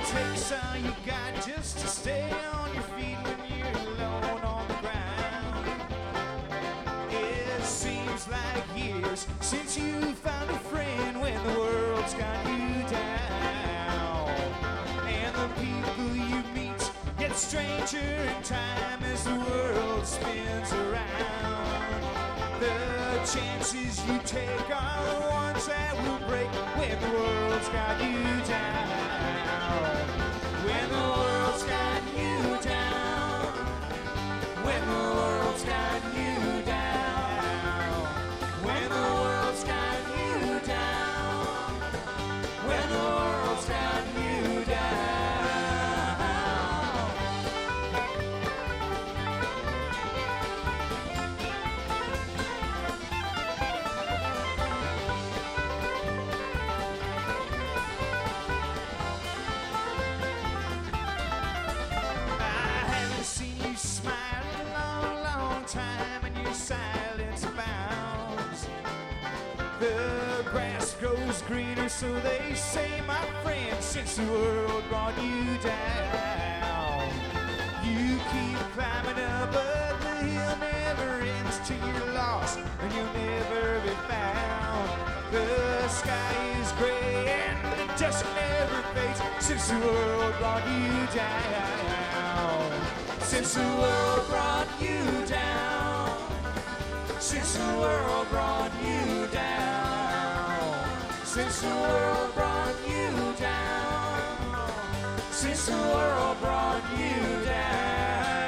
takes all you got just to stay on your feet when you're alone on the ground. It seems like years since you found a friend when the world's got you down. And the people you meet get stranger in time as the world spins around. The chances you take are the ones that will break when the world's got you down. When the world's got you down. When the world's got you down. When the world's got you down. When the world's got you down. The grass grows greener, so they say, my friend, since the world brought you down. You keep climbing up, but the hill never ends till you're lost and you'll never be found. The sky is gray and the dust never fades since the world brought you down. Since the world brought you down. Since the world brought you down. Since the world brought you down. Since the world brought you down.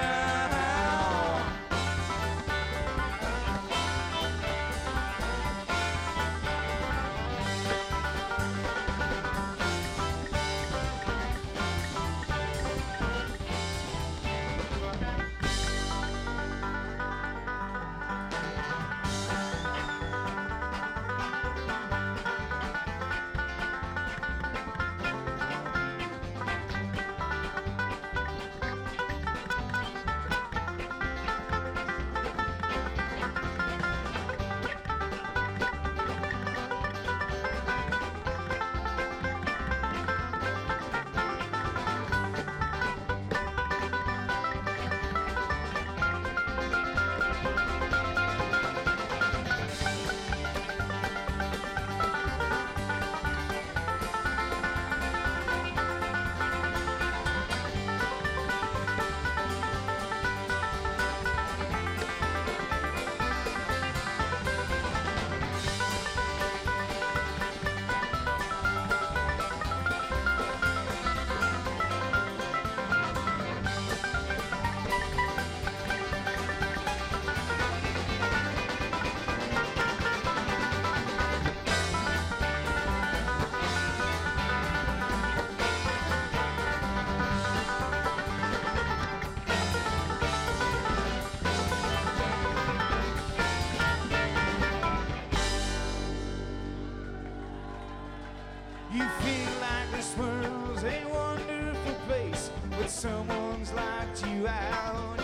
You feel like this world's a wonderful place, but someone's locked you out.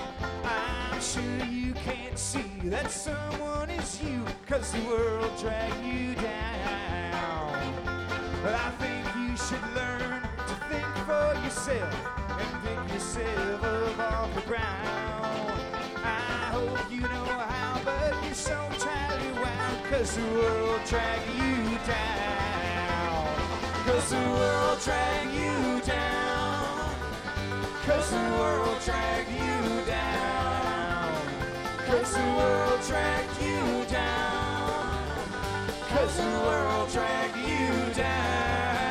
I'm sure you can't see that someone is you, 'cause the world dragged you down. But I think you should learn to think for yourself and pick yourself up off the ground. I hope you know how, but you're so tightly wound, 'cause the world dragged you down. 'Cause the world dragged you down. 'Cause the world dragged you down. 'Cause the world dragged you down. 'Cause the world dragged you down.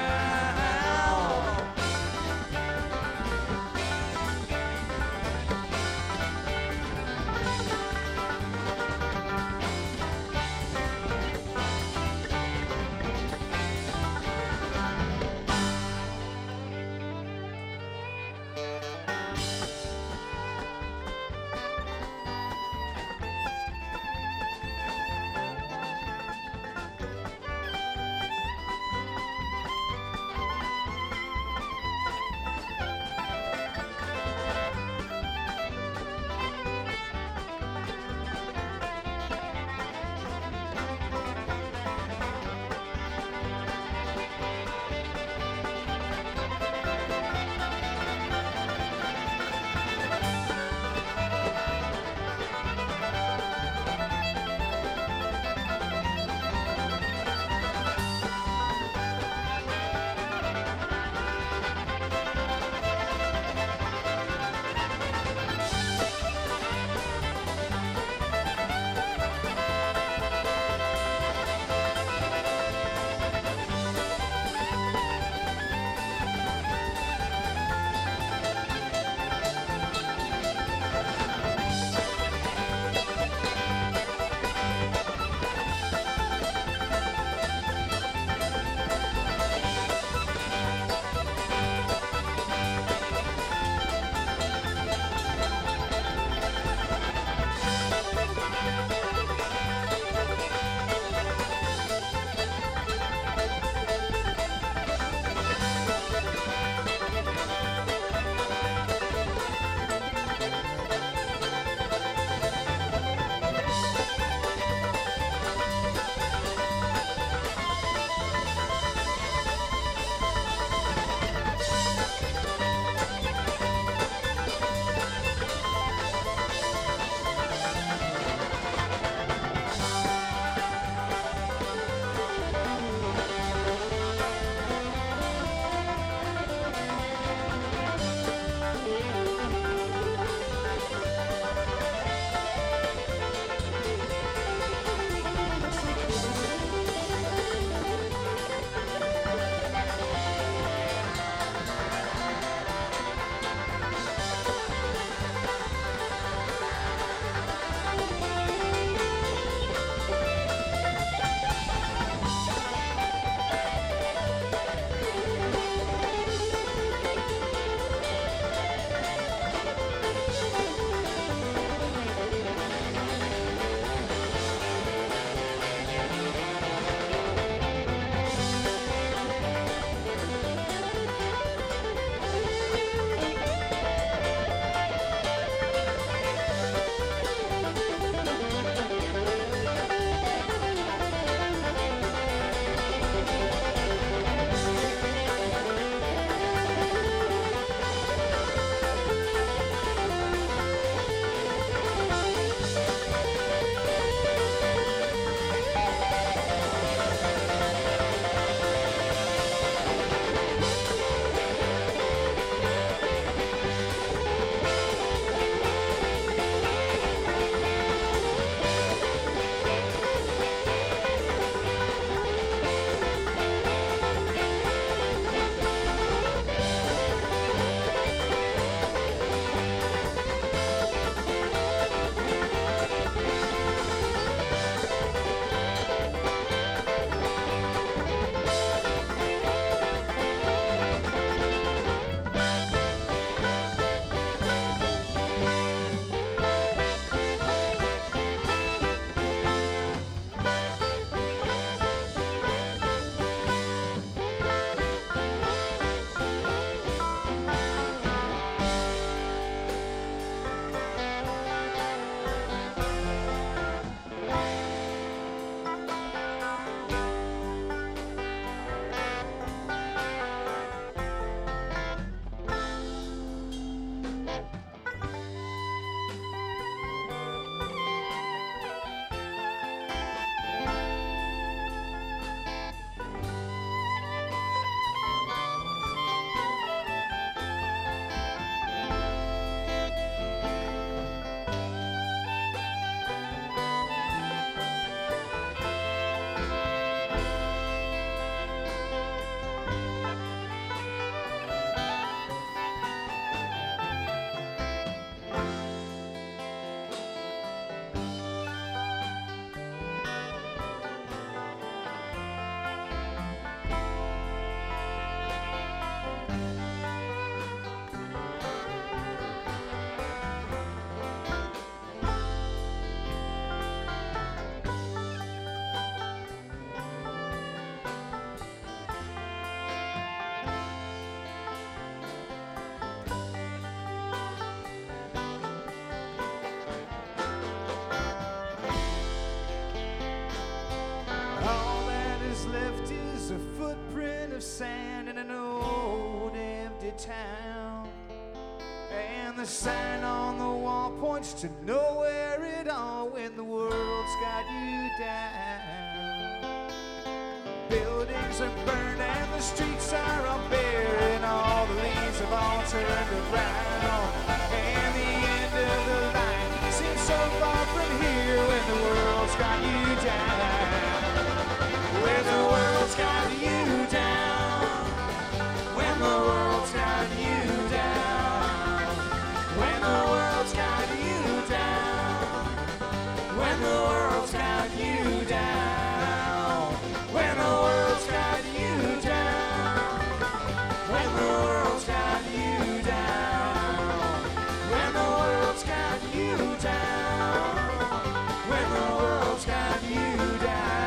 sand in an old empty town. And the sign on the wall points to nowhere at all when the world's got you down. Buildings are burned and the streets are all bare, and all the leaves have all turned around. And the end of the line seems so far from here when the world's got you down. When the world's got you down. When the world's got you down. When the world's got you down. When the world's got you down. When the world's got you down. When the world's got you down. When the world's got you down. When the world's got you down.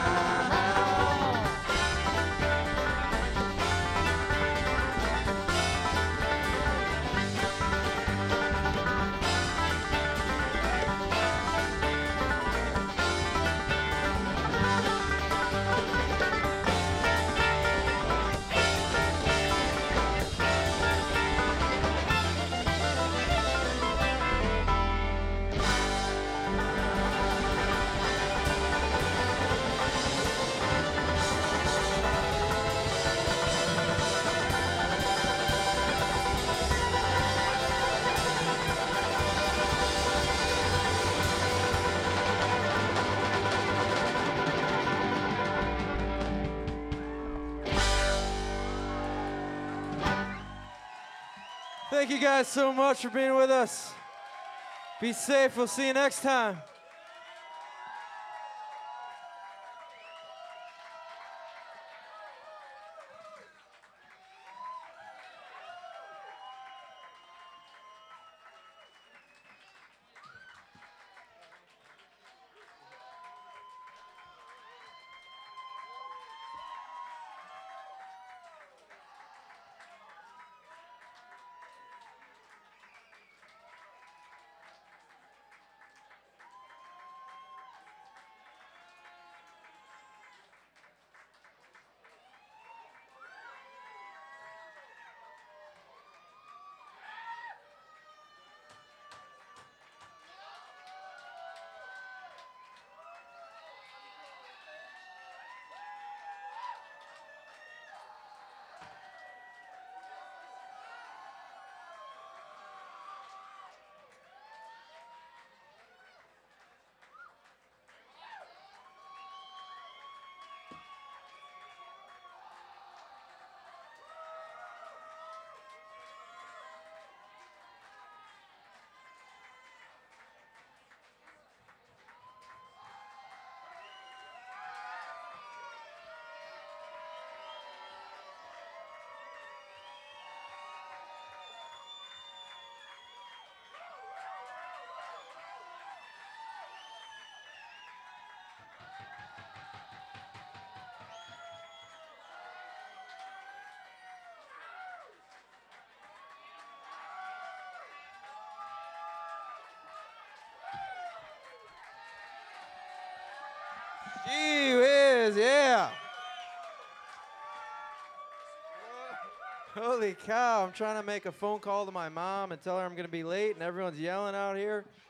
Thank you guys so much for being with us. Be safe. We'll see you next time. Gee whiz, yeah. Holy cow, I'm trying to make a phone call to my mom and tell her I'm going to be late, and everyone's yelling out here.